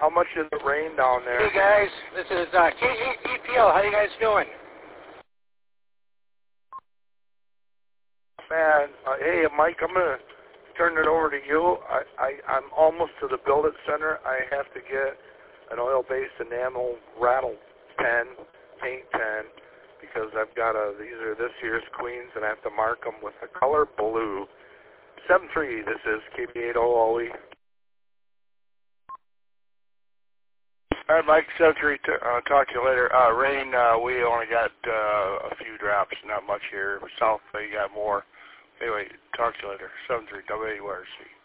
How much did it rain down there? Hey guys, this is KEPL. How you guys doing? Man, hey Mike, I'm gonna turn it over to you. I'm almost to the Build It Center. I have to get an oil-based enamel rattle pen, paint pen, because I've got these are this year's Queens, and I have to mark them with the color blue. 7-3, this is KB80OE. All right, Mike, 7-3, talk to you later. Rain, we only got a few drops, not much here. South, you got more. Anyway, talk to you later. 7-3, WARC.